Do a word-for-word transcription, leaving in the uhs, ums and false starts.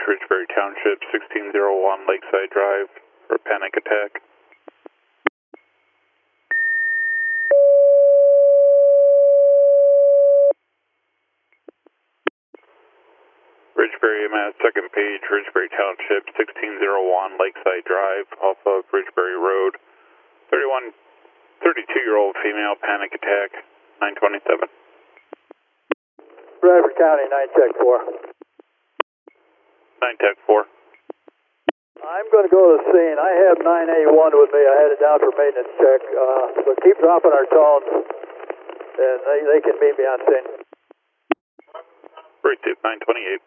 Ridgebury Township, sixteen oh one Lakeside Drive for panic attack. Ridgebury, I'm at second page, Ridgebury Township, sixteen oh one Lakeside Drive off of Ridgebury Road. thirty-one, thirty-two-year-old female, panic attack, nine twenty-seven. Bradford County, nine Tech four. nine Tech four. I'm going to go to the scene. I have nine A one with me. I headed down for maintenance check. Uh, so keep dropping our tones, and they, they can meet me on scene. Right, nine twenty-eight.